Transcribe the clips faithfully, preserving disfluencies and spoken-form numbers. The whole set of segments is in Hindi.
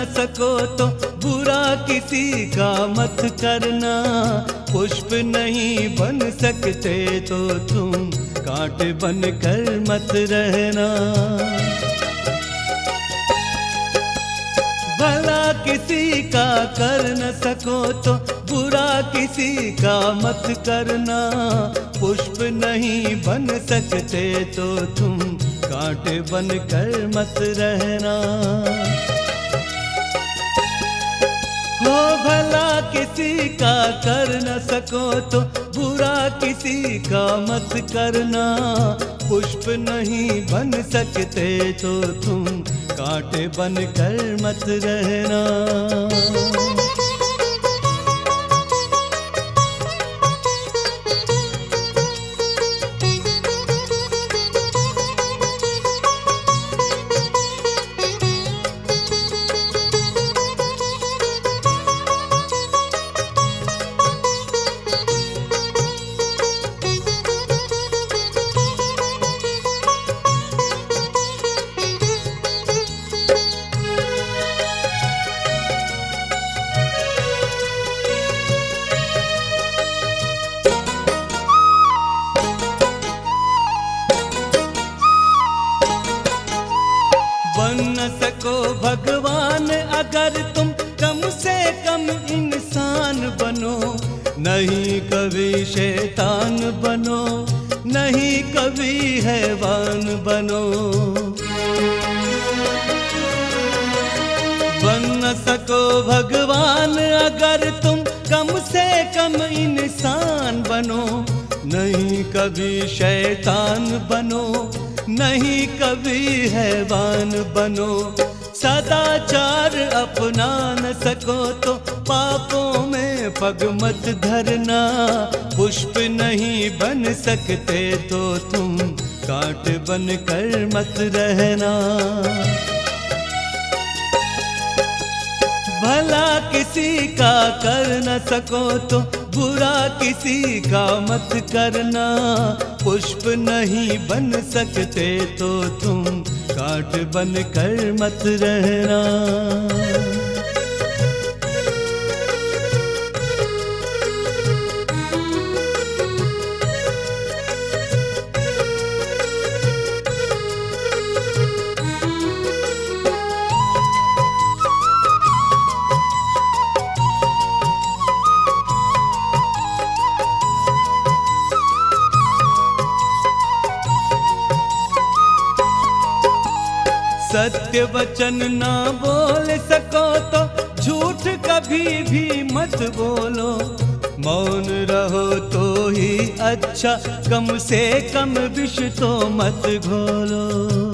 न सको तो बुरा किसी का मत करना। पुष्प नहीं बन सकते तो तुम कांटे बन कर मत रहना। भला किसी का कर न सको तो बुरा किसी का मत करना। पुष्प नहीं बन सकते तो तुम कांटे बन कर मत रहना। हो भला किसी का कर न सको तो बुरा किसी का मत करना। पुष्प नहीं बन सकते तो तुम कांटे बन कर मत रहना। बन न सको भगवान अगर तुम कम से कम इंसान बनो। नहीं कभी शैतान बनो, नहीं कभी हैवान बनो। बन न सको भगवान अगर तुम कम से कम इंसान बनो। नहीं कभी शैतान बनो, नहीं कभी हैवान बनो। सदाचार अपना न सको तो पापों में पग मत धरना। पुष्प नहीं बन सकते तो तुम कांट बन कर मत रहना। भला किसी का कर न सको तो बुरा किसी का मत करना। पुष्प नहीं बन सकते तो तुम कांट बन कर मत रहना। सत्य वचन ना बोल सको तो झूठ कभी भी मत बोलो। मौन रहो तो ही अच्छा, कम से कम विष तो मत घोलो।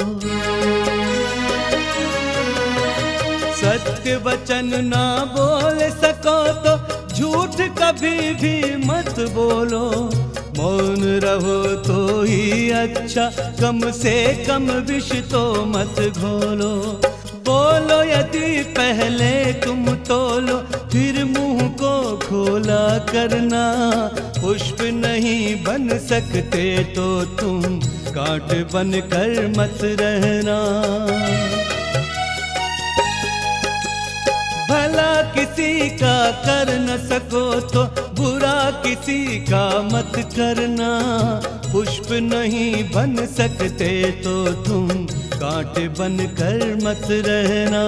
सत्य वचन ना बोल सको तो झूठ कभी भी मत बोलो। मौन रहो तो ही अच्छा, कम से कम विष तो मत घोलो। बोलो यदि पहले तुम तोलो, फिर मुंह को खोला करना। पुष्प नहीं बन सकते तो तुम कांट बन कर मत रहना। भला किसी का कर न सको तो बुरा किसी का मत करना। पुष्प नहीं बन सकते तो तुम कांटे बन कर मत रहना।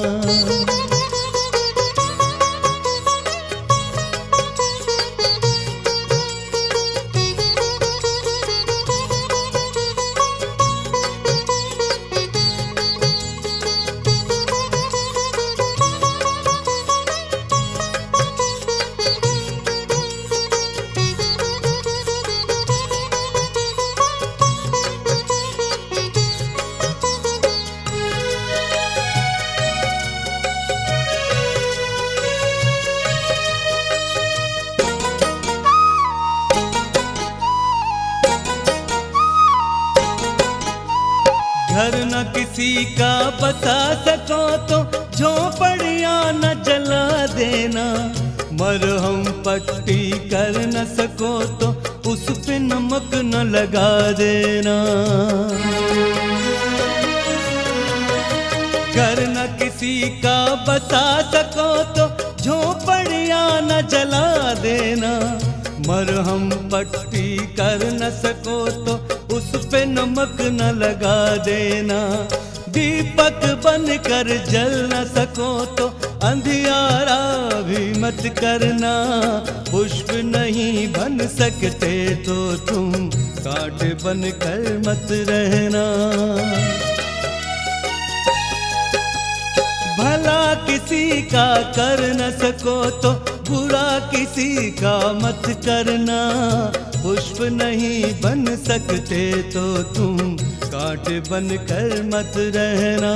घर न किसी का बता सको तो झोपड़ियाँ न जला देना। मरहम पट्टी कर न सको तो उस पे नमक न लगा देना। घर न किसी का बसा सको तो झोपड़ियाँ न जला देना। मरहम पट्टी कर न सको तो उस पे नमक न लगा देना। दीपक बन कर जल न सको तो अंधियारा भी मत करना। पुष्प नहीं बन सकते तो तुम कांटे बन कर मत रहना। भला किसी का कर न सको तो बुरा किसी का मत करना। पुष्प नहीं बन सकते तो तुम कांटे बन कर मत रहना।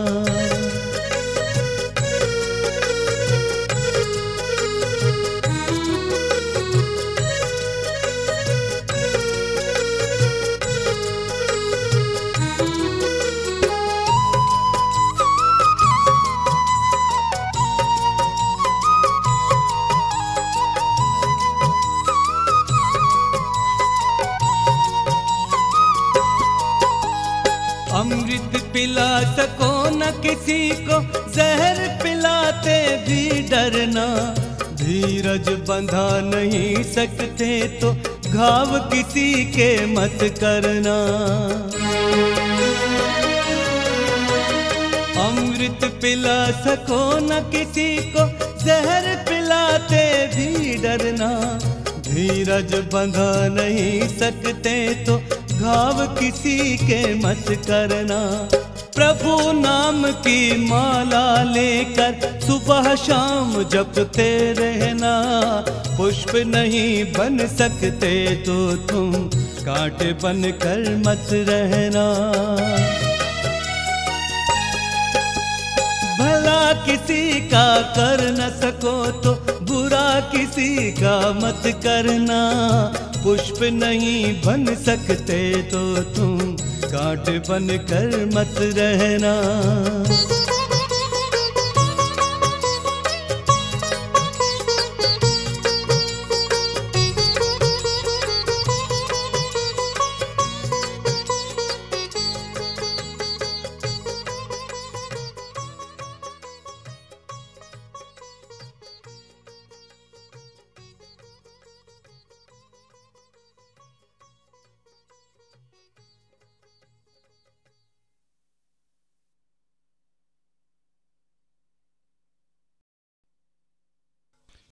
अमृत पिला सको न किसी को, जहर पिलाते भी डरना। धीरज बंधा नहीं सकते तो घाव किसी के मत करना। अमृत पिला सको न किसी को, जहर पिलाते भी डरना। धीरज बंधा नहीं सकते तो घाव किसी के मत करना। प्रभु नाम की माला लेकर सुबह शाम जपते रहना। पुष्प नहीं बन सकते तो तुम कांटे बन कर मत रहना। भला किसी का कर न सको तो बुरा किसी का मत करना। पुष्प नहीं बन सकते तो तुम कांटे बन कर मत रहना।